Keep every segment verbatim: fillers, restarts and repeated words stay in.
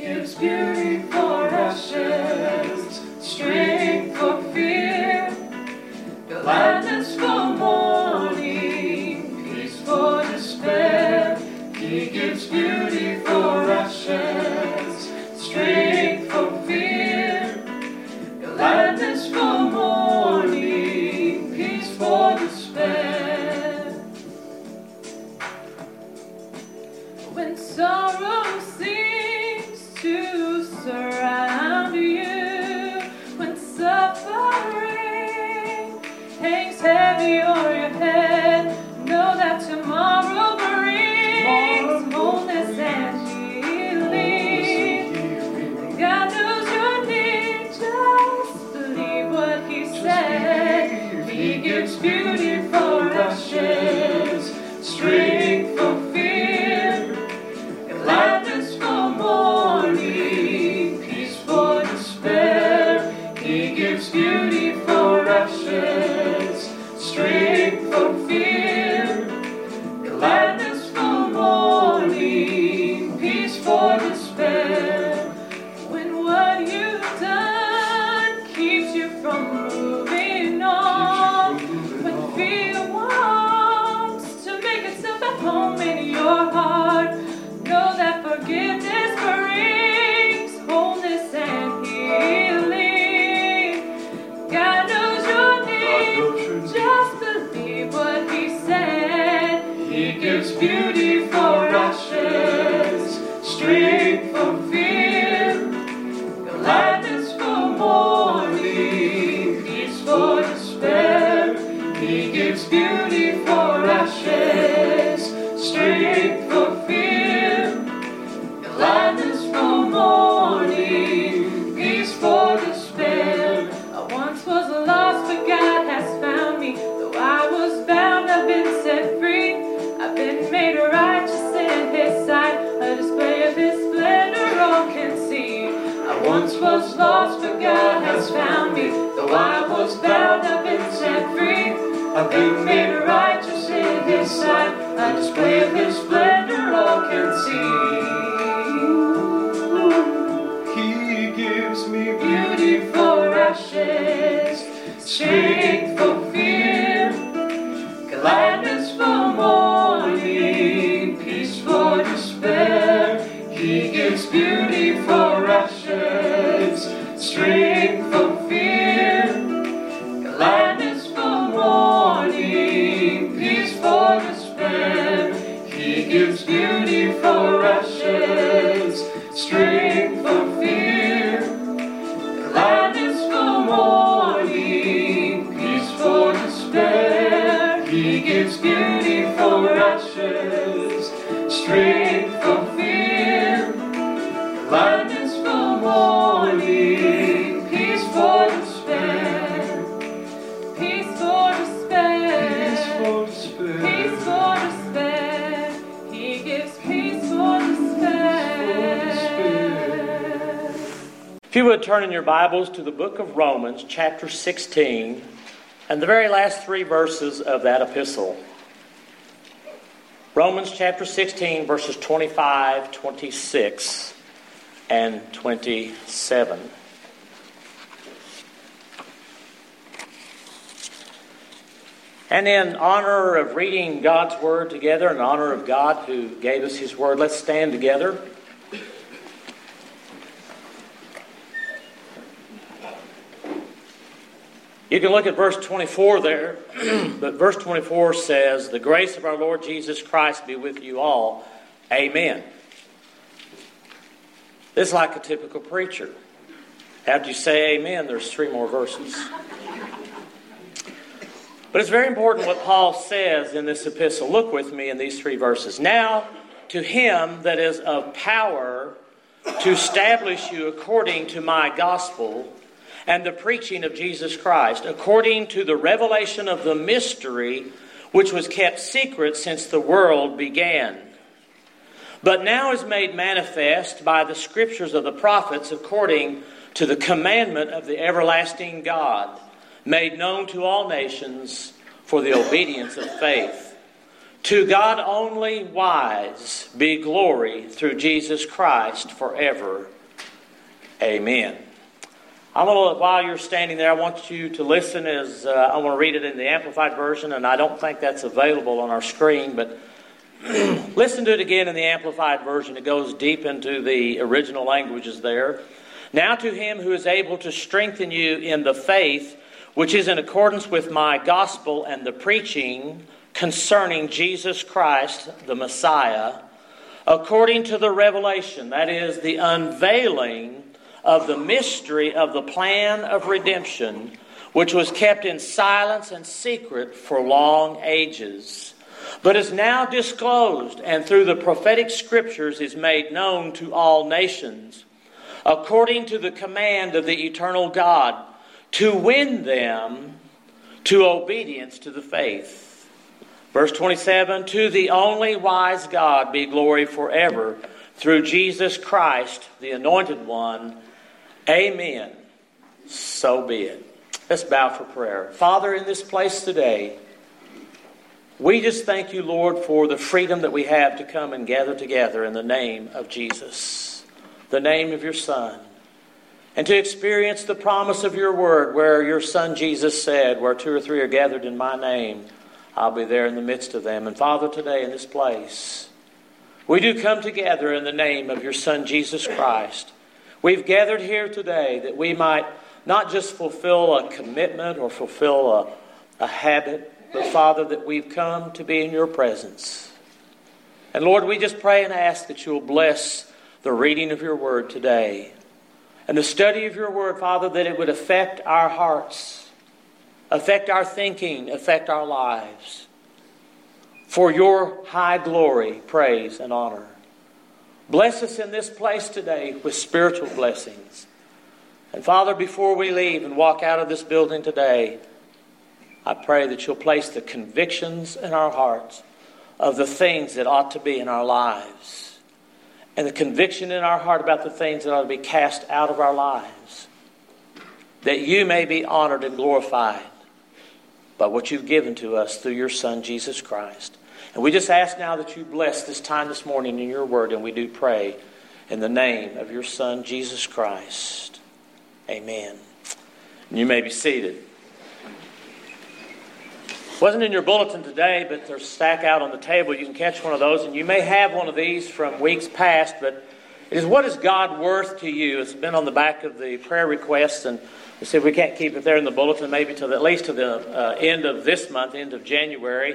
gives beauty for ashes, strength for fear, gladness for mourning, peace for despair. He gives beauty for ashes, strength for fear, gladness for mourning, peace for despair. When sorrow seems to surround you, when suffering hangs heavy o'er your head, know that tomorrow brings wholeness and healing. God knows your need, just believe what He said. He gives beauty for ashes, strength for fear, gladness for mourning, peace for despair. He gives beauty for ashes, strength for fear, gladness for mourning, peace for despair. When what you've done keeps you from moving on, when fear wants to make itself at home in your heart, know that forgiveness brings wholeness and healing. God knows your need, just believe what He said. He gives beauty for ashes, strength for fear, gladness for mourning, peace for despair. He gives beauty for ashes, strength for fear, gladness for mourning, peace for despair. I once was lost, but God has found me. Though I was bound, I've been set free. I've been made righteous in His sight, a display of His splendor all can see. I once was lost, but God has found me. Though I was bound, I've been set free. I've been made righteous in His sight, a display of His splendor all can see. He gives me beauty for ashes, strength for fear, gladness for mourning, peace for despair. He gives beauty for ashes, strength for fear, gladness for mourning, peace for despair. He gives beauty for ashes, strength for fear, gladness for mourning, peace for despair. He gives beauty for ashes, strength for fear, gladness for mourning, peace for despair. Peace for despair. Peace for despair. Peace for despair. He gives peace for despair. If you would turn in your Bibles to the book of Romans, chapter sixteen, and the very last three verses of that epistle. Romans chapter sixteen, verses twenty-five, twenty-six, and twenty-seven. And in honor of reading God's Word together, in honor of God who gave us His Word, let's stand together. You can look at verse twenty-four there, but verse twenty-four says, "The grace of our Lord Jesus Christ be with you all. Amen." This is like a typical preacher. After you say amen, there's three more verses. But it's very important what Paul says in this epistle. Look with me in these three verses. "Now to Him that is of power to establish you according to my gospel and the preaching of Jesus Christ, according to the revelation of the mystery which was kept secret since the world began, but now is made manifest by the scriptures of the prophets, according to the commandment of the everlasting God, made known to all nations for the obedience of faith, To God only wise be glory through Jesus Christ forever. Amen. I'm gonna, while you're standing there, I want you to listen as uh, I want to read it in the Amplified Version, and I don't think that's available on our screen, but listen to it again in the Amplified Version. It goes deep into the original languages there. Now to him who is able to strengthen you in the faith, which is in accordance with my gospel and the preaching concerning Jesus Christ, the Messiah, according to the revelation, that is, the unveiling of the mystery of the plan of redemption, which was kept in silence and secret for long ages, but is now disclosed and through the prophetic scriptures is made known to all nations, according to the command of the eternal God, to win them to obedience to the faith. Verse twenty-seven, to the only wise God be glory forever, through Jesus Christ, the Anointed One. Amen. So be it. Let's bow for prayer. Father, in this place today, we just thank you, Lord, for the freedom that we have to come and gather together in the name of Jesus, the name of your Son, and to experience the promise of your word where your Son Jesus said, where two or three are gathered in my name, I'll be there in the midst of them. And Father, today in this place, we do come together in the name of your Son, Jesus Christ. We've gathered here today that we might not just fulfill a commitment or fulfill a, a habit, but Father, that we've come to be in your presence. And Lord, we just pray and ask that you'll bless the reading of your word today and the study of your word, Father, that it would affect our hearts, affect our thinking, affect our lives. For your high glory, praise, and honor. Bless us in this place today with spiritual blessings. And Father, before we leave and walk out of this building today, I pray that you'll place the convictions in our hearts of the things that ought to be in our lives. And the conviction in our heart about the things that ought to be cast out of our lives. That you may be honored and glorified by what you've given to us through your Son, Jesus Christ. And we just ask now that you bless this time this morning in your word, and we do pray in the name of your Son, Jesus Christ. Amen. And you may be seated. It wasn't in your bulletin today, but there's a stack out on the table. You can catch one of those, and you may have one of these from weeks past, but it is, what is God worth to you? It's been on the back of the prayer requests, and we said we can't keep it there in the bulletin, maybe till at least to the uh, end of this month, end of January.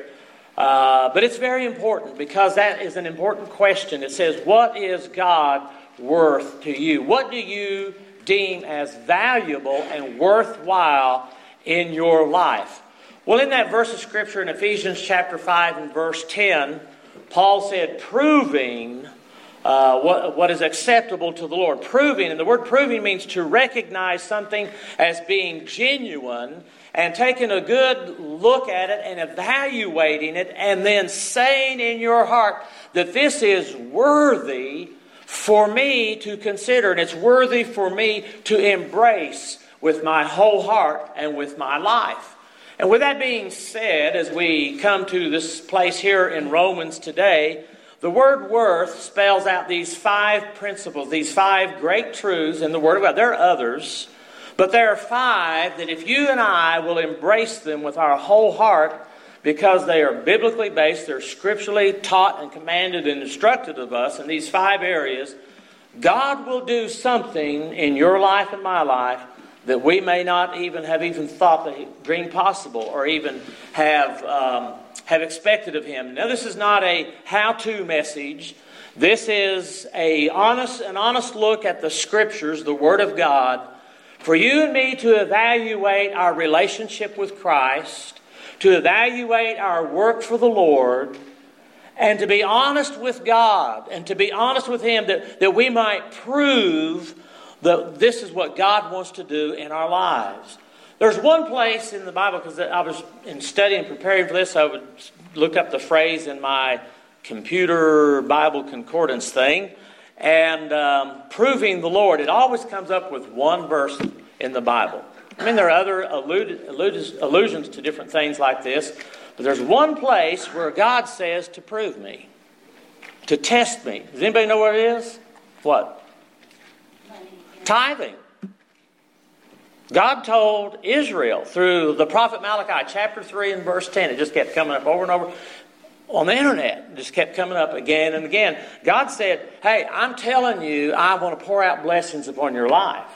Uh, but it's very important because that is an important question. It says, what is God worth to you? What do you deem as valuable and worthwhile in your life? Well, in that verse of Scripture in Ephesians chapter five and verse ten, Paul said, proving Uh, what, what is acceptable to the Lord. Proving, and the word proving means to recognize something as being genuine and taking a good look at it and evaluating it and then saying in your heart that this is worthy for me to consider and it's worthy for me to embrace with my whole heart and with my life. And with that being said, as we come to this place here in Romans today, the word worth spells out these five principles, these five great truths in the Word of God. There are others, but there are five that if you and I will embrace them with our whole heart, because they are biblically based, they're scripturally taught and commanded and instructed of us in these five areas, God will do something in your life and my life that we may not even have even thought that dreamed possible or even have um, have expected of Him. Now, this is not a how-to message. This is a honest, an honest look at the Scriptures, the Word of God, for you and me to evaluate our relationship with Christ, to evaluate our work for the Lord, and to be honest with God, and to be honest with Him that, that we might prove that this is what God wants to do in our lives. There's one place in the Bible, because I was in studying and preparing for this, I would look up the phrase in my computer Bible concordance thing, and um, proving the Lord. It always comes up with one verse in the Bible. I mean, there are other allude, allude, allusions to different things like this, but there's one place where God says to prove me, to test me. Does anybody know what it is? What? Tithing. God told Israel through the prophet Malachi, chapter three and verse ten. It just kept coming up over and over on the internet. It just kept coming up again and again. God said, hey, I'm telling you, I want to pour out blessings upon your life.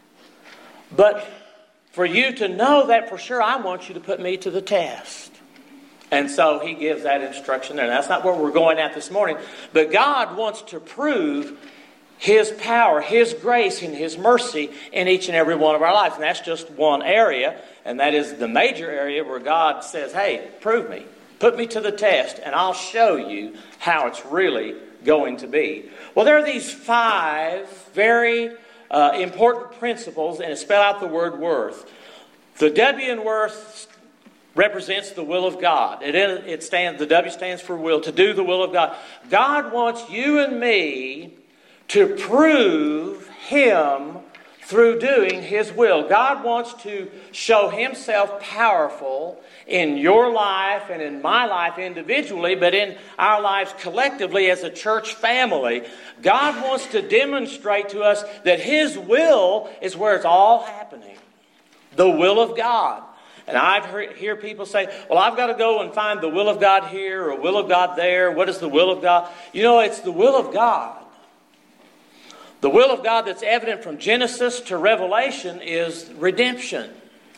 But for you to know that for sure, I want you to put me to the test. And so he gives that instruction there. And that's not where we're going at this morning. But God wants to prove His power, His grace, and His mercy in each and every one of our lives. And that's just one area. And that is the major area where God says, hey, prove me. Put me to the test, and I'll show you how it's really going to be. Well, there are these five very uh, important principles, and it spell out the word worth. The W in worth represents the will of God. It, it stands, the W stands for will, to do the will of God. God wants you and me to prove Him through doing His will. God wants to show Himself powerful in your life and in my life individually, but in our lives collectively as a church family. God wants to demonstrate to us that His will is where it's all happening. The will of God. And I've heard, hear people say, well, I've got to go and find the will of God here or will of God there. What is the will of God? You know, it's the will of God. The will of God that's evident from Genesis to Revelation is redemption.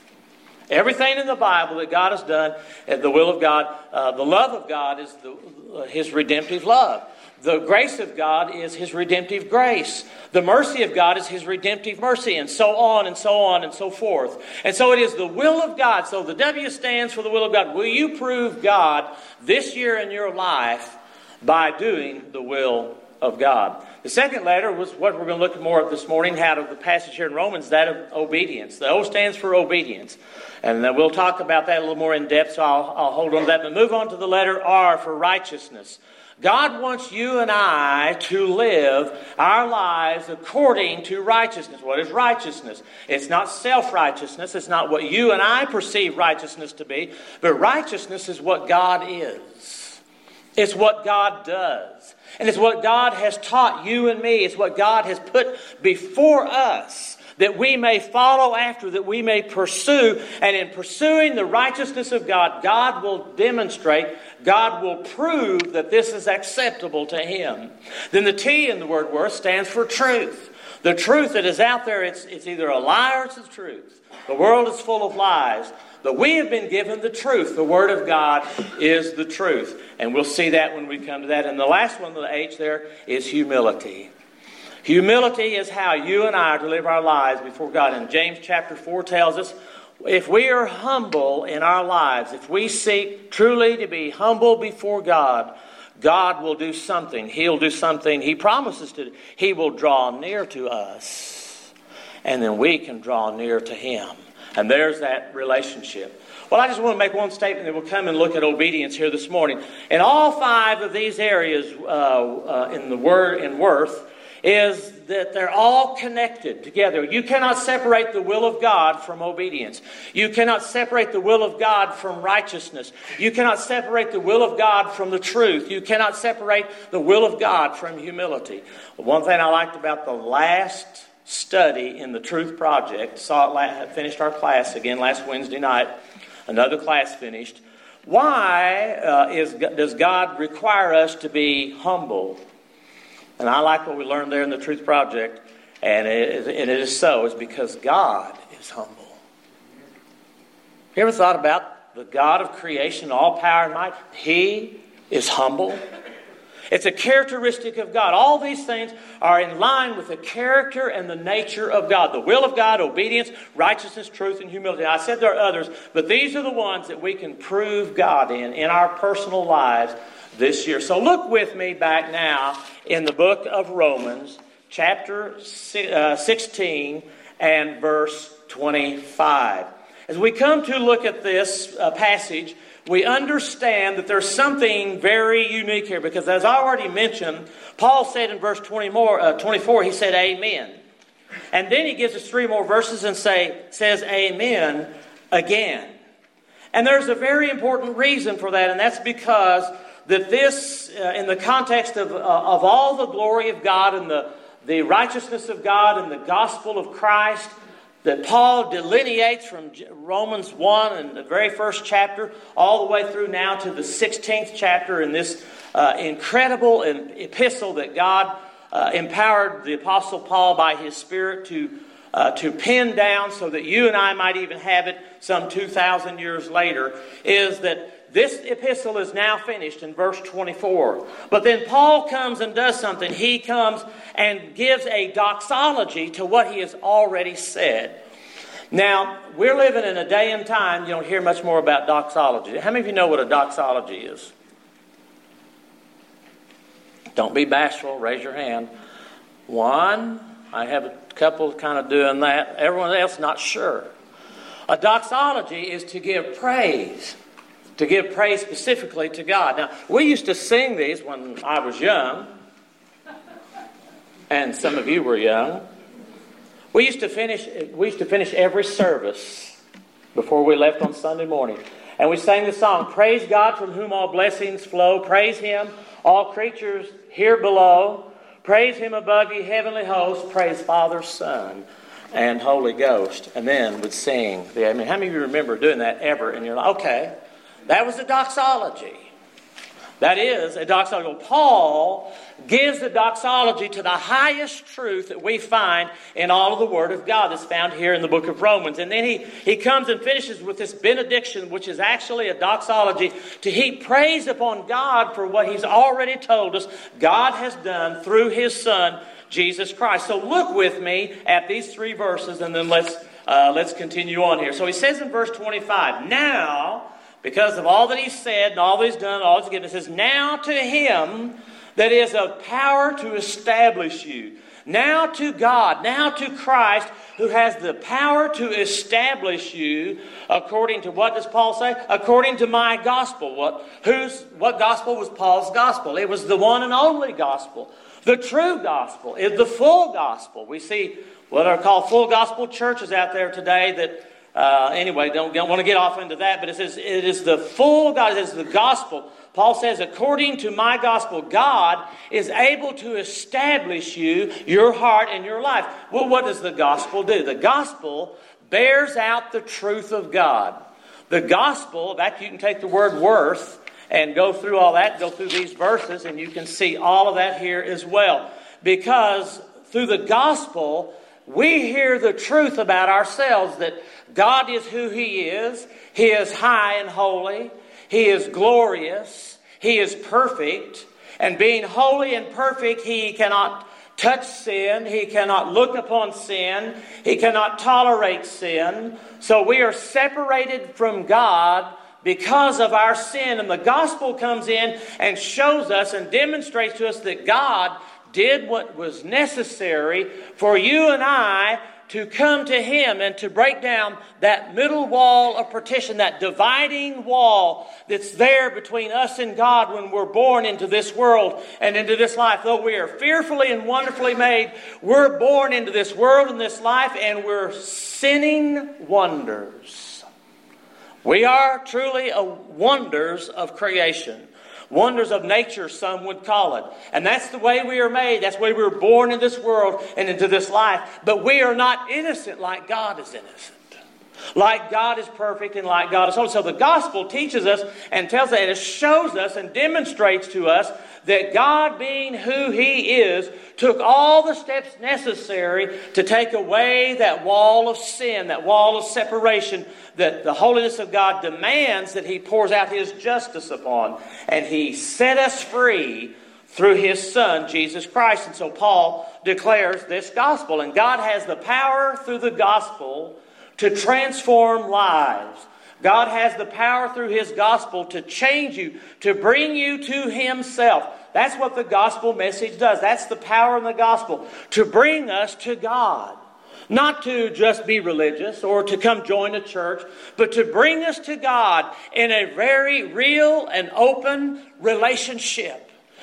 Everything in the Bible that God has done, the will of God, uh, the love of God is the, uh, His redemptive love. The grace of God is His redemptive grace. The mercy of God is His redemptive mercy, and so on and so on and so forth. And so it is the will of God. So the W stands for the will of God. Will you prove God this year in your life by doing the will of God? The second letter was what we're going to look at more of this morning, out of the passage here in Romans, that of obedience. The O stands for obedience. And we'll talk about that a little more in depth, so I'll, I'll hold on to that. But move on to the letter R for righteousness. God wants you and I to live our lives according to righteousness. What is righteousness? It's not self-righteousness. It's not what you and I perceive righteousness to be. But righteousness is what God is. It's what God does. And it's what God has taught you and me. It's what God has put before us that we may follow after, that we may pursue. And in pursuing the righteousness of God, God will demonstrate, God will prove that this is acceptable to Him. Then the T in the word worth stands for truth. The truth that is out there, it's, it's either a lie or it's the truth. The world is full of lies. But we have been given the truth. The Word of God is the truth. And we'll see that when we come to that. And the last one, the H there, is humility. Humility is how you and I are to live our lives before God. And James chapter four tells us, if we are humble in our lives, if we seek truly to be humble before God, God will do something. He'll do something He promises to do. He will draw near to us. And then we can draw near to Him. And there's that relationship. Well, I just want to make one statement that we'll come and look at obedience here this morning. In all five of these areas uh, uh, in the word in worth is that they're all connected together. You cannot separate the will of God from obedience. You cannot separate the will of God from righteousness. You cannot separate the will of God from the truth. You cannot separate the will of God from humility. One thing I liked about the last study in the Truth Project, saw it, finished our class again last Wednesday night, another class finished. Why uh, is, does God require us to be humble? And I like what we learned there in the Truth Project, and it, and it is so, is because God is humble. You ever thought about the God of creation, all power and might? He is humble. It's a characteristic of God. All these things are in line with the character and the nature of God. The will of God, obedience, righteousness, truth, and humility. I said there are others, but these are the ones that we can prove God in, in our personal lives this year. So look with me back now in the book of Romans, chapter sixteen and verse twenty-five. As we come to look at this uh, passage, we understand that there's something very unique here, because as I already mentioned, Paul said in verse twenty more, uh, twenty-four, he said, amen. And then he gives us three more verses and say, says amen again. And there's a very important reason for that, and that's because that this, uh, in the context of, uh, of all the glory of God and the, the righteousness of God and the gospel of Christ, that Paul delineates from Romans one in the very first chapter all the way through now to the sixteenth chapter in this uh, incredible epistle that God uh, empowered the Apostle Paul by his Spirit to Uh, to pin down so that you and I might even have it some two thousand years later, is that this epistle is now finished in verse twenty-four. But then Paul comes and does something. He comes and gives a doxology to what he has already said. Now, we're living in a day and time you don't hear much more about doxology. How many of you know what a doxology is? Don't be bashful. Raise your hand. One. I have a couple kind of doing that. Everyone else not sure. A doxology is to give praise. To give praise specifically to God. Now, we used to sing these when I was young. And some of you were young. We used to finish we used to finish every service before we left on Sunday morning. And we sang the song, Praise God from whom all blessings flow. Praise Him, all creatures here below. Praise Him above ye heavenly hosts. Praise Father, Son, and Holy Ghost. And then would sing the amen. How many of you remember doing that ever in your life? Okay, that was a doxology. That is a doxology. Paul gives the doxology to the highest truth that we find in all of the Word of God that's found here in the book of Romans. And then he, he comes and finishes with this benediction, which is actually a doxology to heap praise upon God for what He's already told us God has done through His Son, Jesus Christ. So look with me at these three verses and then let's, uh, let's continue on here. So he says in verse twenty-five, now, because of all that He's said and all that He's done, all He's given, it says, now to Him that is of power to establish you. Now to God, now to Christ, who has the power to establish you, according to, what does Paul say? According to my gospel. What, whose, what gospel was Paul's gospel? It was the one and only gospel. The true gospel is the full gospel. We see what are called full gospel churches out there today that Uh, anyway, don't, don't want to get off into that, but it says it is the full God, it is the gospel. Paul says, according to my gospel, God is able to establish you, your heart, and your life. Well, what does the gospel do? The gospel bears out the truth of God. The gospel, that you can take the word worth and go through all that, go through these verses, and you can see all of that here as well. Because through the gospel, we hear the truth about ourselves, that God is who He is. He is high and holy. He is glorious. He is perfect. And being holy and perfect, He cannot touch sin. He cannot look upon sin. He cannot tolerate sin. So we are separated from God because of our sin. And the gospel comes in and shows us and demonstrates to us that God did what was necessary for you and I to come to Him and to break down that middle wall of partition, that dividing wall that's there between us and God when we're born into this world and into this life. Though we are fearfully and wonderfully made, we're born into this world and this life, and we're sinning wonders. We are truly a wonders of creation. Wonders of nature, some would call it. And that's the way we are made. That's the way we were born in this world and into this life. But we are not innocent like God is innocent. Like God is perfect and like God is holy. So the gospel teaches us and tells us, and it shows us and demonstrates to us that God, being who He is, took all the steps necessary to take away that wall of sin, that wall of separation that the holiness of God demands that He pours out His justice upon. And He set us free through His Son, Jesus Christ. And so Paul declares this gospel. And God has the power through the gospel to transform lives. God has the power through His gospel to change you, to bring you to Himself. That's what the gospel message does. That's the power in the gospel, to bring us to God. Not to just be religious or to come join a church, but to bring us to God in a very real and open relationship.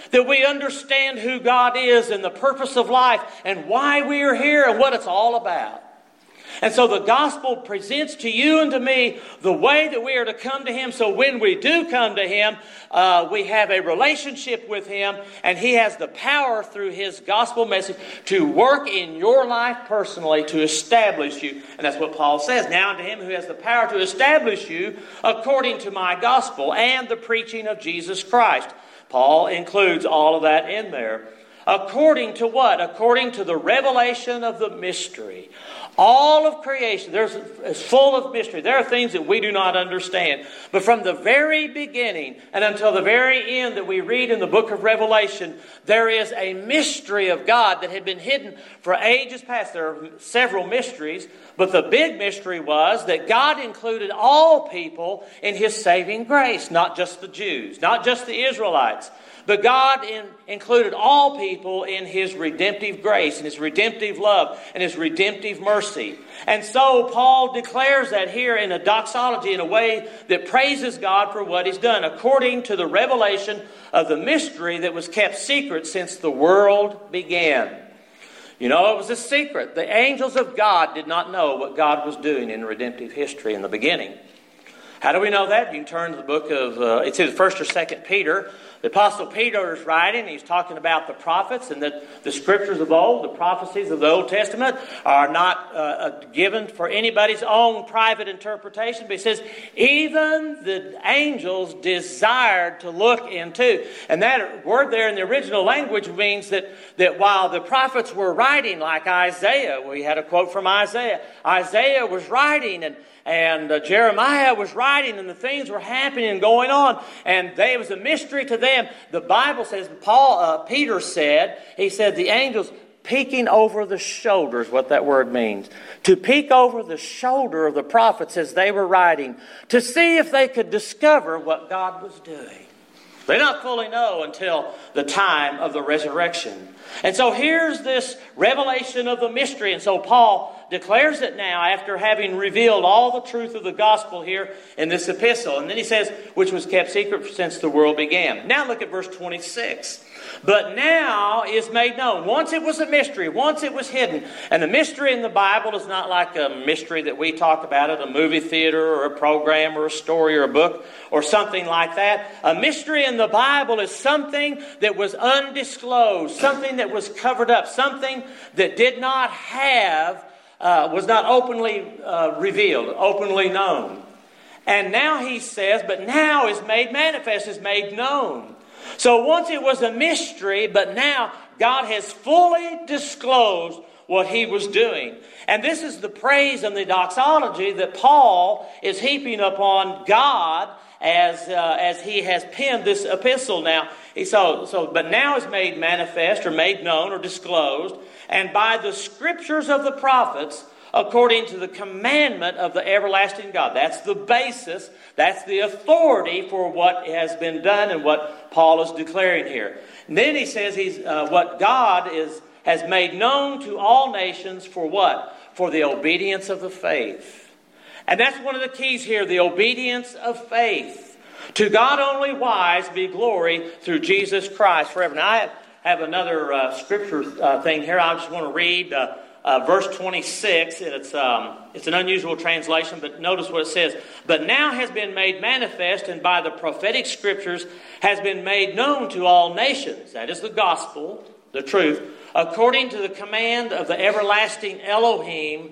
that we understand who God is and the purpose of life and why we are here and what it's all about. And so the gospel presents to you and to me the way that we are to come to Him. So when we do come to Him, uh, we have a relationship with Him, and He has the power through His gospel message to work in your life personally to establish you. And that's what Paul says. Now unto Him who has the power to establish you according to my gospel and the preaching of Jesus Christ. Paul includes all of that in there. According to what? According to the revelation of the mystery. All of creation there's, is full of mystery. There are things that we do not understand. But from the very beginning and until the very end that we read in the book of Revelation, there is a mystery of God that had been hidden for ages past. There are several mysteries, but the big mystery was that God included all people in His saving grace, not just the Jews, not just the Israelites. But God in, included all people in His redemptive grace and His redemptive love and His redemptive mercy. And so Paul declares that here in a doxology in a way that praises God for what He's done, according to the revelation of the mystery that was kept secret since the world began. You know, it was a secret. The angels of God did not know what God was doing in redemptive history in the beginning. How do we know that? You can turn to the book of, uh, it's in first or second Peter. The Apostle Peter is writing, he's talking about the prophets and that the scriptures of old, the prophecies of the Old Testament are not uh, given for anybody's own private interpretation. But he says, even the angels desired to look into. And that word there in the original language means that, that while the prophets were writing, like Isaiah, we had a quote from Isaiah, Isaiah was writing and And uh, Jeremiah was writing, and the things were happening and going on, and they, it was a mystery to them. The Bible says, Paul, uh, Peter said, he said, the angels peeking over the shoulders, what that word means. To peek over the shoulder of the prophets as they were writing, to see if they could discover what God was doing. They did not fully know until the time of the resurrection. And so here's this revelation of the mystery. And so Paul declares it now after having revealed all the truth of the gospel here in this epistle. And then he says, which was kept secret since the world began. Now look at verse twenty-six. But now is made known. Once it was a mystery. Once it was hidden. And the mystery in the Bible is not like a mystery that we talk about at a movie theater or a program or a story or a book or something like that. A mystery in the Bible is something that was undisclosed. Something that was covered up. Something that did not have, uh, was not openly uh, revealed, openly known. And now he says, but now is made manifest, is made known. So once it was a mystery, but now God has fully disclosed what He was doing. And this is the praise and the doxology that Paul is heaping upon God as uh, as he has penned this epistle now. He, so, so, but now is made manifest or made known or disclosed, and by the scriptures of the prophets, according to the commandment of the everlasting God. That's the basis, that's the authority for what has been done and what Paul is declaring here. And then he says he's uh, what God is has made known to all nations for what? For the obedience of the faith. And that's one of the keys here, the obedience of faith. To God only wise be glory through Jesus Christ forever. Now I have, have another uh, scripture uh, thing here. I just want to read uh, Uh, verse twenty-six, and it's um, it's an unusual translation, but notice what it says. But now has been made manifest, and by the prophetic scriptures has been made known to all nations. That is the gospel, the truth, according to the command of the everlasting Elohim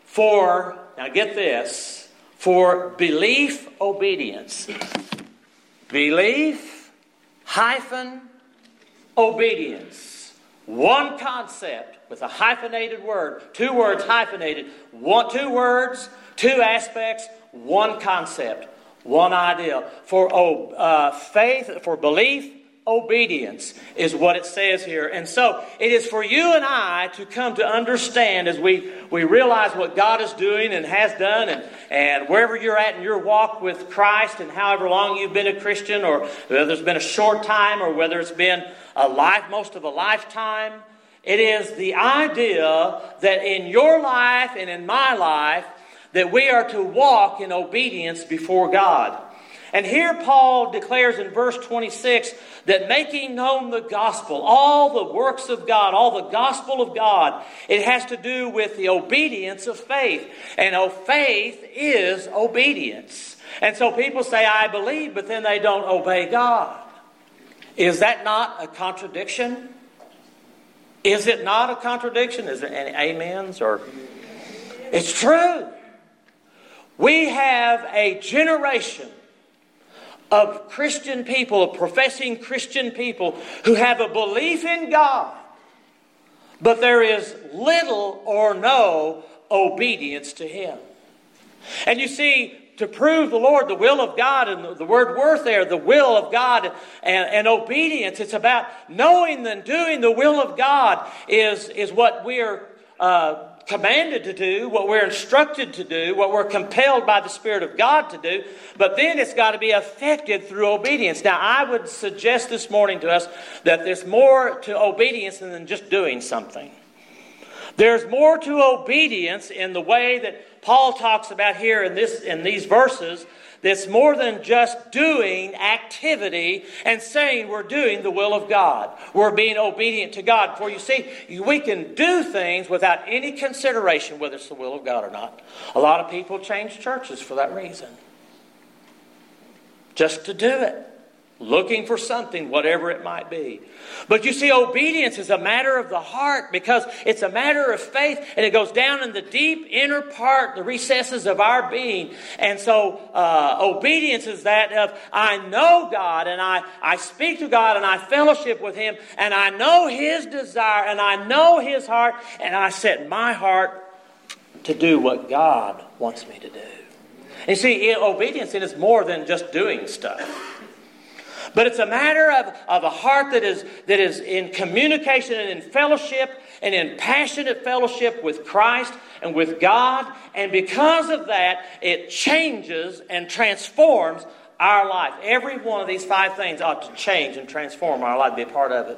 for, now get this, for belief obedience. Belief hyphen obedience. One concept with a hyphenated word. Two words hyphenated. One, two words, two aspects, one concept, one idea. For oh, uh, faith, for belief, obedience is what it says here. And so it is for you and I to come to understand as we, we realize what God is doing and has done, and, and wherever you're at in your walk with Christ, and however long you've been a Christian, or whether it's been a short time or whether it's been a life, most of a lifetime. It is the idea that in your life and in my life that we are to walk in obedience before God. And here Paul declares in verse twenty-six that making known the gospel, all the works of God, all the gospel of God, it has to do with the obedience of faith. And oh, faith is obedience. And so people say, I believe, but then they don't obey God. Is that not a contradiction? Is it not a contradiction? Is there any amens? Or it's true. We have a generation of Christian people, of professing Christian people, who have a belief in God, but there is little or no obedience to Him. And you see, to prove the Lord, the will of God, and the, the word worth there, the will of God and, and obedience, it's about knowing and doing the will of God is, is what we're uh, commanded to do, what we're instructed to do, what we're compelled by the Spirit of God to do. But then it's got to be affected through obedience. Now, I would suggest this morning to us that there's more to obedience than just doing something. There's more to obedience in the way that Paul talks about here in this in these verses. That's more than just doing activity and saying we're doing the will of God. We're being obedient to God. For you see, we can do things without any consideration whether it's the will of God or not. A lot of people change churches for that reason. Just to do it. Looking for something, whatever it might be. But you see, obedience is a matter of the heart because it's a matter of faith, and it goes down in the deep inner part, the recesses of our being. And so uh, obedience is that of, I know God, and I, I speak to God, and I fellowship with Him, and I know His desire, and I know His heart, and I set my heart to do what God wants me to do. And you see, obedience it is more than just doing stuff. But it's a matter of, of a heart that is, that is in communication and in fellowship and in passionate fellowship with Christ and with God. And because of that, it changes and transforms our life. Every one of these five things ought to change and transform our life, be a part of it.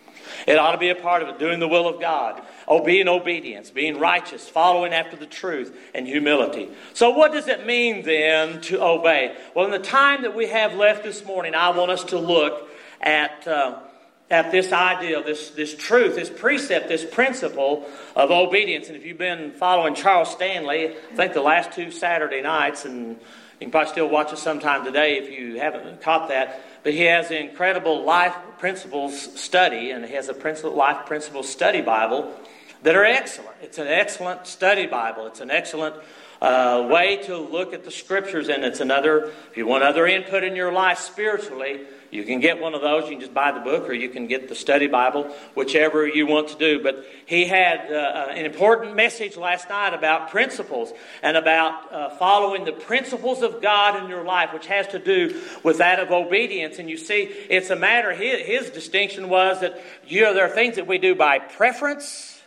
It ought to be a part of it, doing the will of God, being obedience, being righteous, following after the truth, and humility. So what does it mean then to obey? Well, in the time that we have left this morning, I want us to look at uh, at this idea, this, this truth, this precept, this principle of obedience. And if you've been following Charles Stanley, I think the last two Saturday nights, and you can probably still watch it sometime today if you haven't caught that, but he has an incredible life principles study, and he has a principle, life principles study Bible that are excellent. It's an excellent study Bible. It's an excellent uh, way to look at the Scriptures, and it's another, if you want other input in your life spiritually, you can get one of those. You can just buy the book, or you can get the study Bible, whichever you want to do. But he had uh, an important message last night about principles and about uh, following the principles of God in your life, which has to do with that of obedience. And you see, it's a matter, his, his distinction was that you know, there are things that we do by preference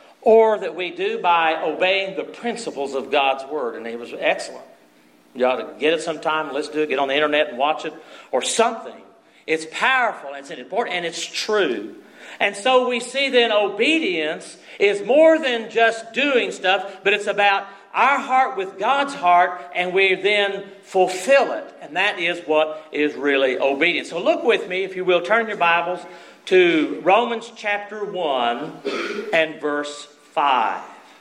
or that we do by obeying the principles of God's Word. And he was excellent. You ought to get it sometime, let's do it, get on the internet and watch it, or something. It's powerful, and it's important, and it's true. And so we see then obedience is more than just doing stuff, but it's about our heart with God's heart, and we then fulfill it. And that is what is really obedience. So look with me, if you will, turn your Bibles to Romans chapter one and verse five.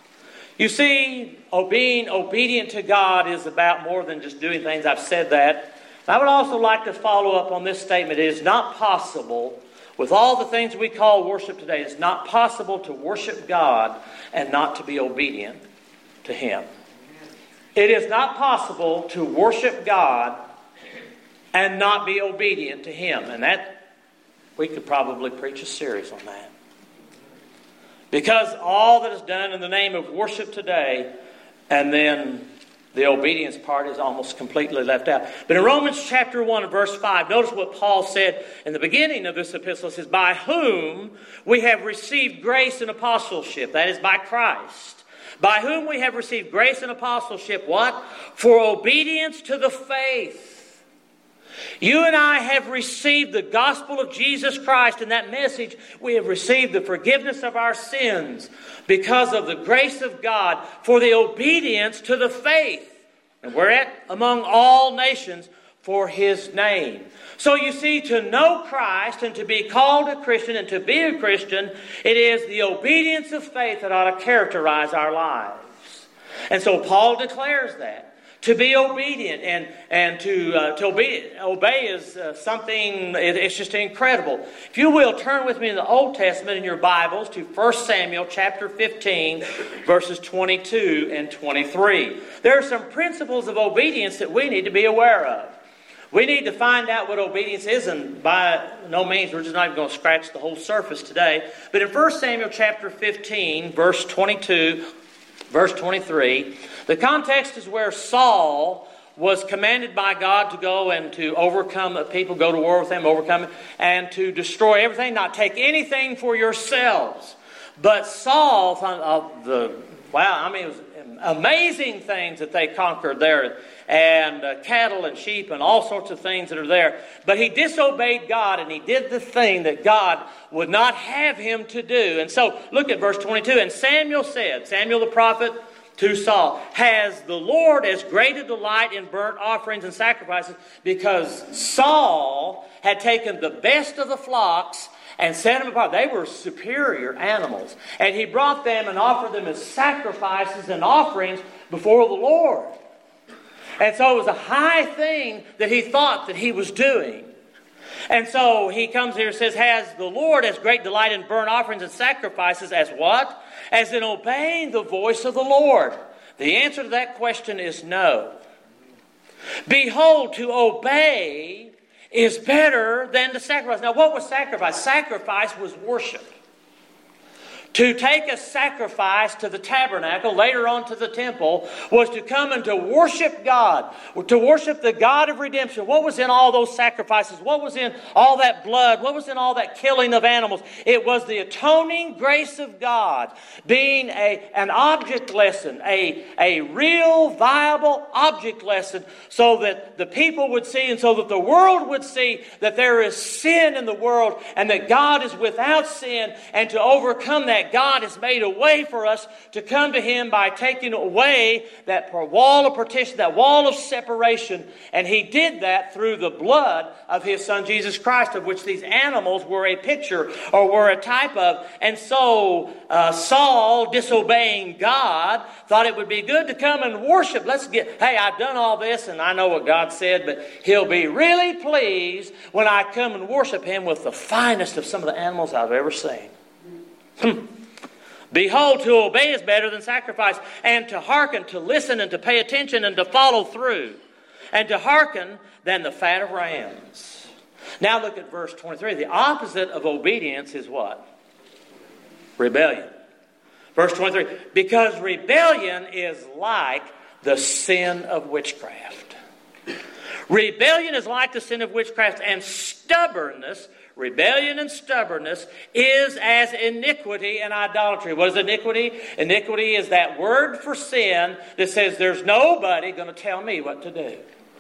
You see, being obedient to God is about more than just doing things. I've said that. I would also like to follow up on this statement. It is not possible, with all the things we call worship today, it's not possible to worship God and not to be obedient to Him. It is not possible to worship God and not be obedient to Him. And that, we could probably preach a series on that. Because all that is done in the name of worship today, and then the obedience part is almost completely left out. But in Romans chapter one and verse five, notice what Paul said in the beginning of this epistle. It says, by whom we have received grace and apostleship. That is by Christ. By whom we have received grace and apostleship. What? For obedience to the faith. You and I have received the gospel of Jesus Christ. In that message, we have received the forgiveness of our sins because of the grace of God for the obedience to the faith. And we're at among all nations for His name. So you see, to know Christ and to be called a Christian and to be a Christian, it is the obedience of faith that ought to characterize our lives. And so Paul declares that. To be obedient and, and to, uh, to obey, obey is uh, something, it, it's just incredible. If you will, turn with me in the Old Testament in your Bibles to First Samuel chapter fifteen, verses twenty-two and twenty-three. There are some principles of obedience that we need to be aware of. We need to find out what obedience is, and by no means, we're just not even going to scratch the whole surface today. But in First Samuel chapter fifteen, verse twenty-two, verse twenty-three, the context is where Saul was commanded by God to go and to overcome the people, go to war with them, overcome it, and to destroy everything, not take anything for yourselves. But Saul, of the, wow, I mean, it was amazing things that they conquered there, and uh, cattle and sheep and all sorts of things that are there. But he disobeyed God, and he did the thing that God would not have him to do. And so, look at verse twenty-two. And Samuel said, Samuel the prophet to Saul, has the Lord as great a delight in burnt offerings and sacrifices? Because Saul had taken the best of the flocks and set them apart. They were superior animals. And he brought them and offered them as sacrifices and offerings before the Lord. And so it was a high thing that he thought that he was doing. And so he comes here and says, has the Lord as great delight in burnt offerings and sacrifices as what? As in obeying the voice of the Lord. The answer to that question is no. Behold, to obey is better than to sacrifice. Now, what was sacrifice? Sacrifice was worship. To take a sacrifice to the tabernacle, later on to the temple, was to come and to worship God, to worship the God of redemption. What was in all those sacrifices? What was in all that blood? What was in all that killing of animals? It was the atoning grace of God being a, an object lesson, a, a real, viable object lesson, so that the people would see and so that the world would see that there is sin in the world and that God is without sin, and to overcome that, God has made a way for us to come to Him by taking away that wall of partition, that wall of separation. And He did that through the blood of His Son Jesus Christ, of which these animals were a picture or were a type of. And so uh, Saul, disobeying God, thought it would be good to come and worship. Let's get, hey, I've done all this and I know what God said, but He'll be really pleased when I come and worship Him with the finest of some of the animals I've ever seen. Hmm. Behold, to obey is better than sacrifice, and to hearken, to listen, and to pay attention, and to follow through, and to hearken than the fat of rams. Now look at verse twenty-three. The opposite of obedience is what? Rebellion. Verse twenty-three. Because rebellion is like the sin of witchcraft. Rebellion is like the sin of witchcraft, and stubbornness, rebellion and stubbornness, is as iniquity and idolatry. What is iniquity? Iniquity is that word for sin that says there's nobody going to tell me what to do.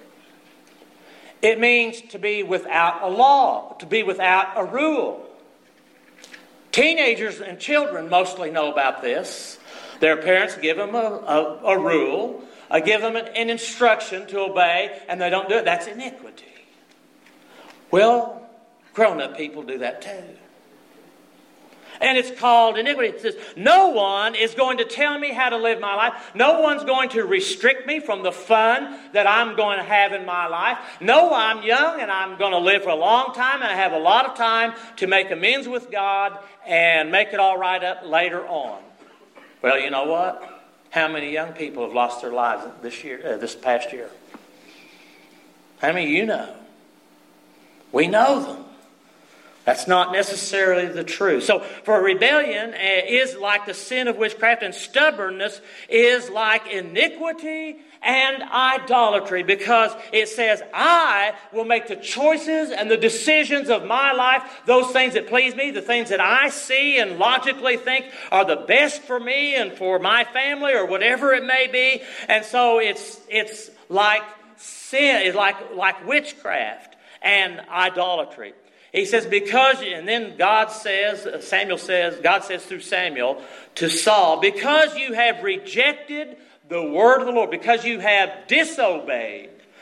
It means to be without a law, to be without a rule. Teenagers and children mostly know about this. Their parents give them a, a, a rule, uh, give them an, an instruction to obey, and they don't do it. That's iniquity. Well, grown-up people do that too. And it's called iniquity. It says, no one is going to tell me how to live my life. No one's going to restrict me from the fun that I'm going to have in my life. No, I'm young and I'm going to live for a long time, and I have a lot of time to make amends with God and make it all right up later on. Well, you know what? How many young people have lost their lives this year, uh, this past year? How many of you know? We know them. That's not necessarily the truth. So, for rebellion is like the sin of witchcraft, and stubbornness is like iniquity and idolatry, because it says, I will make the choices and the decisions of my life, those things that please me, the things that I see and logically think are the best for me and for my family or whatever it may be. And so it's it's like sin, it's like, like witchcraft and idolatry. He says, because, and then God says, Samuel says, God says through Samuel to Saul, because you have rejected the word of the Lord, because you have disobeyed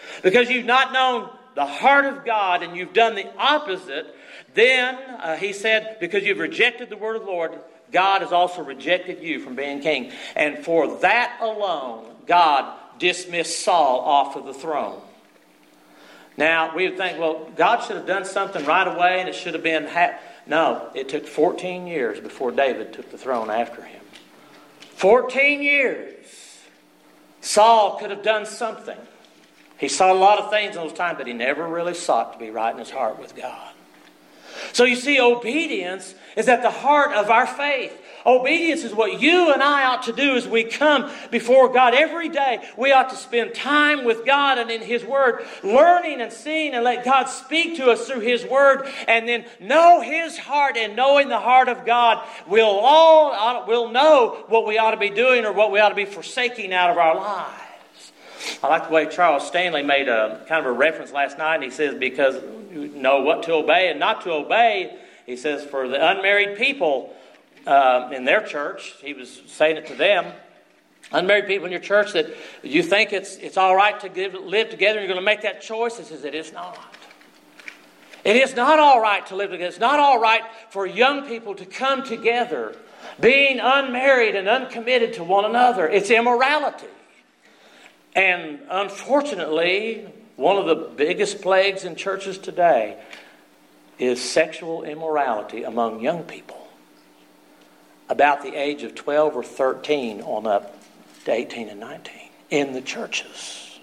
Because you've not known the heart of God and you've done the opposite, then, uh, he said, because you've rejected the word of the Lord, God has also rejected you from being king. And for that alone, God dismissed Saul off of the throne. Now, we would think, well, God should have done something right away and it should have been... Ha- no, it took fourteen years before David took the throne after him. fourteen years. Saul could have done something. He saw a lot of things in those times, but he never really sought to be right in his heart with God. So you see, obedience is at the heart of our faith. Obedience is what you and I ought to do as we come before God every day. We ought to spend time with God and in His Word, learning and seeing and let God speak to us through His Word, and then know His heart. And knowing the heart of God, we'll all we'll know what we ought to be doing or what we ought to be forsaking out of our lives. I like the way Charles Stanley made a kind of a reference last night. And he says, because you know what to obey and not to obey. He says, for the unmarried people uh, in their church, he was saying it to them, unmarried people in your church, that you think it's it's all right to give, live together and you're going to make that choice. He says, it is not. It is not all right to live together. It's not all right for young people to come together being unmarried and uncommitted to one another. It's immorality. And unfortunately, one of the biggest plagues in churches today is sexual immorality among young people about the age of twelve or thirteen on up to eighteen and nineteen in the churches.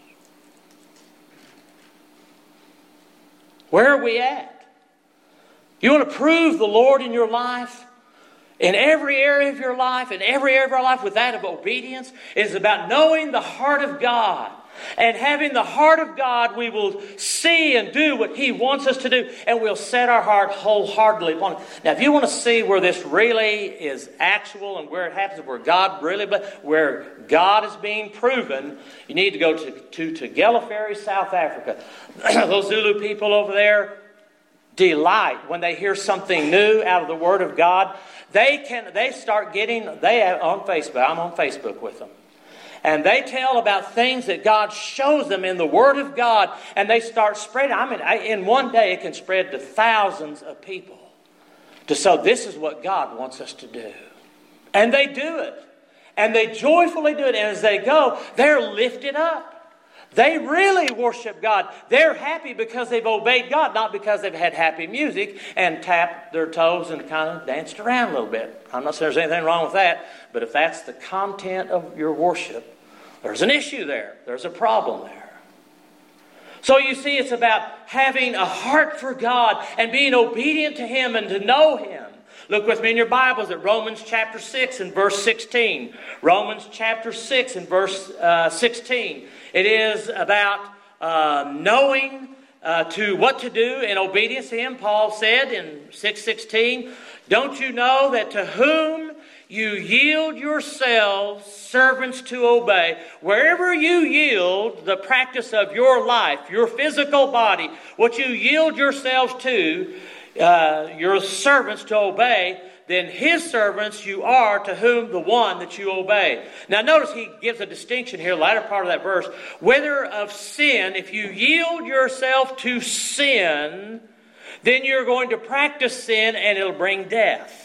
Where are we at? You want to prove the Lord in your life? In every area of your life, in every area of our life, with that of obedience, it is about knowing the heart of God. And having the heart of God, we will see and do what He wants us to do, and we'll set our heart wholeheartedly upon it. Now, if you want to see where this really is actual and where it happens, where God really, where God is being proven, you need to go to, to, to Gelaferi, South Africa. Those Zulu people over there delight when they hear something new out of the Word of God. They can. They start getting. They have on Facebook. I'm on Facebook with them, and they tell about things that God shows them in the Word of God, and they start spreading. I mean, I, in one day it can spread to thousands of people. To so this is what God wants us to do, and they do it, and they joyfully do it. And as they go, they're lifted up. They really worship God. They're happy because they've obeyed God, not because they've had happy music and tapped their toes and kind of danced around a little bit. I'm not saying there's anything wrong with that, but if that's the content of your worship, there's an issue there. There's a problem there. So you see, it's about having a heart for God and being obedient to Him and to know Him. Look with me in your Bibles at Romans chapter six and verse sixteen. Romans chapter six and verse uh, sixteen. It is about uh, knowing uh, to what to do in obedience to Him. Paul said in six sixteen, don't you know that to whom you yield yourselves servants to obey, wherever you yield the practice of your life, your physical body, what you yield yourselves to, uh, your servants to obey, then His servants you are to whom the one that you obey. Now notice he gives a distinction here, latter part of that verse. Whether of sin, if you yield yourself to sin, then you're going to practice sin and it'll bring death.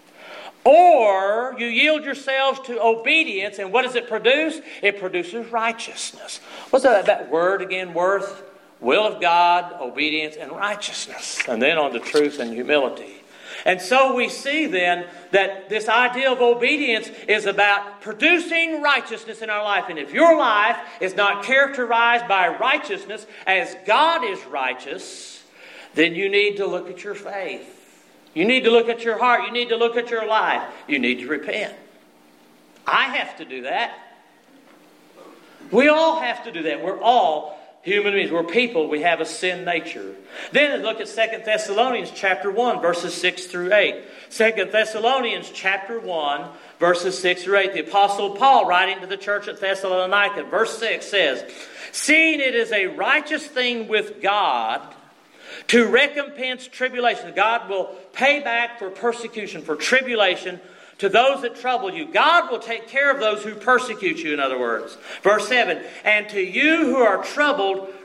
Or you yield yourselves to obedience, and what does it produce? It produces righteousness. What's that, that word again, worth? Will of God, obedience, and righteousness. And then on to truth and humility. And so we see then that this idea of obedience is about producing righteousness in our life. And if your life is not characterized by righteousness as God is righteous, then you need to look at your faith. You need to look at your heart. You need to look at your life. You need to repent. I have to do that. We all have to do that. We're all human beings. We're people. We have a sin nature. Then look at Second Thessalonians chapter one, verses six through eight. Second Thessalonians chapter one, verses six through eight. The Apostle Paul, writing to the church at Thessalonica, verse six says, seeing it is a righteous thing with God to recompense tribulation. God will pay back for persecution, for tribulation, to those that trouble you. God will take care of those who persecute you, in other words. Verse seven, and to you who are troubled,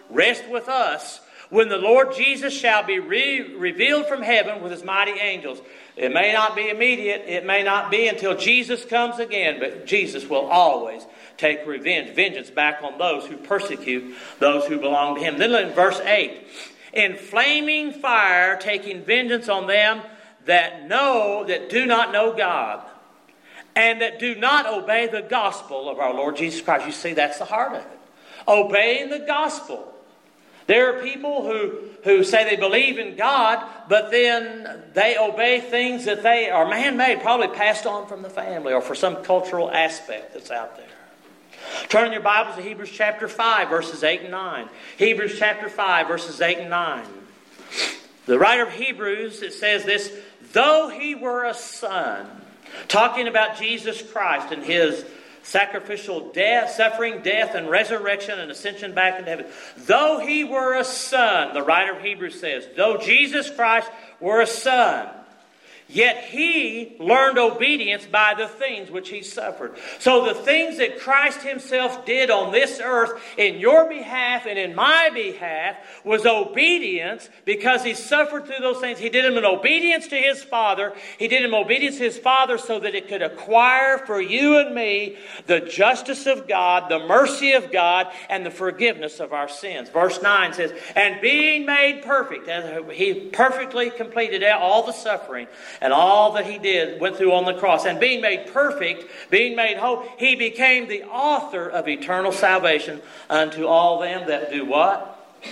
rest with us when the Lord Jesus shall be re- revealed from heaven with his mighty angels. It may not be immediate. It may not be until Jesus comes again. But Jesus will always take revenge, vengeance back on those who persecute those who belong to him. Then in verse eight. In flaming fire, taking vengeance on them that know, that do not know God, and that do not obey the gospel of our Lord Jesus Christ. You see, that's the heart of it. Obeying the gospel. There are people who, who say they believe in God, but then they obey things that they are man-made, probably passed on from the family or for some cultural aspect that's out there. Turn in your Bibles to Hebrews chapter five, verses eight and nine. Hebrews chapter five, verses eight and nine. The writer of Hebrews, it says this, though he were a son, talking about Jesus Christ and his sacrificial death, suffering, death, and resurrection and ascension back into heaven. Though he were a son, the writer of Hebrews says, though Jesus Christ were a son, yet he learned obedience by the things which he suffered. So the things that Christ himself did on this earth in your behalf and in my behalf was obedience, because he suffered through those things. He did them in obedience to his Father. He did them in obedience to his Father so that it could acquire for you and me the justice of God, the mercy of God, and the forgiveness of our sins. Verse nine says, and being made perfect, as he perfectly completed all the suffering and all that he did, went through on the cross. And being made perfect, being made whole, he became the author of eternal salvation unto all them that do what?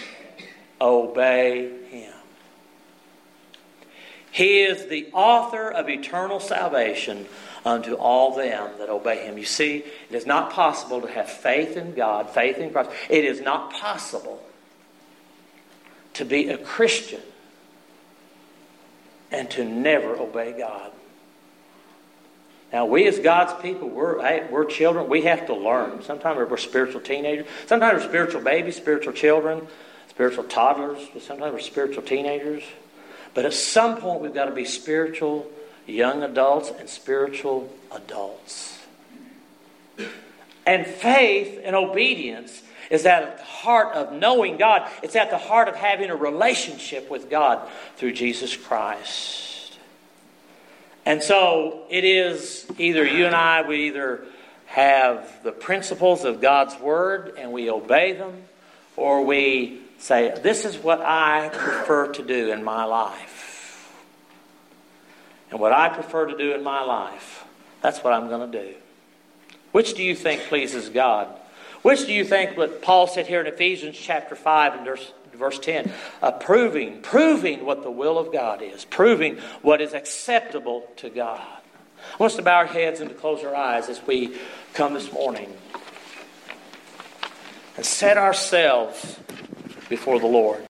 Obey him. He is the author of eternal salvation unto all them that obey him. You see, it is not possible to have faith in God, faith in Christ. It is not possible to be a Christian and to never obey God. Now, we as God's people, we're, hey, we're children. We have to learn. Sometimes we're spiritual teenagers. Sometimes we're spiritual babies, spiritual children, spiritual toddlers. Sometimes we're spiritual teenagers. But at some point, we've got to be spiritual young adults and spiritual adults. And faith and obedience is at the heart of knowing God. It's at the heart of having a relationship with God through Jesus Christ. And so it is either you and I, we either have the principles of God's Word and we obey them, or we say, this is what I prefer to do in my life. And what I prefer to do in my life, that's what I'm going to do. Which do you think pleases God? Which do you think what Paul said here in Ephesians chapter five and verse, verse ten? Uh, proving, proving what the will of God is. Proving what is acceptable to God. I want us to bow our heads and to close our eyes as we come this morning. And set ourselves before the Lord.